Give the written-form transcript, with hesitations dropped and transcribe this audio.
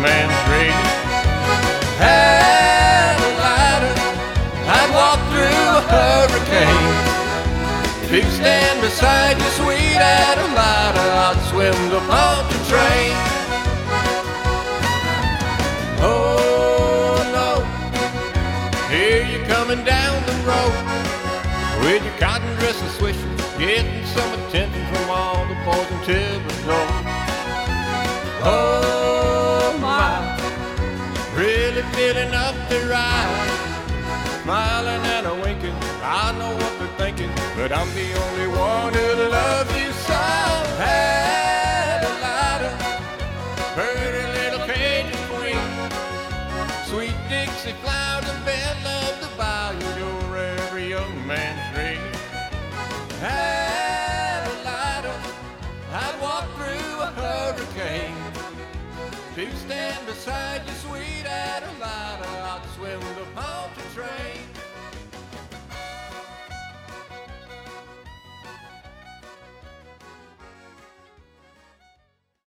man's dream. Had a lighter, I'd walk through a hurricane. To stand beside you, sweet Adelina, I'd swim the Poncha train. Oh no, here you coming down the road with your cotton dress and swisher, getting some attention from all the boys until the door. Oh my, really feeling up to ride, smiling and a winking. I know what they're thinking, but I'm the only one who loves you so. Adelina, pretty little Cajun queen, sweet Dixie flower, the belle of the bayou, you're every young man's dream. Adelina, I'd walk through a hurricane. To stand beside you, sweet Adelina, I'd swim the Poncha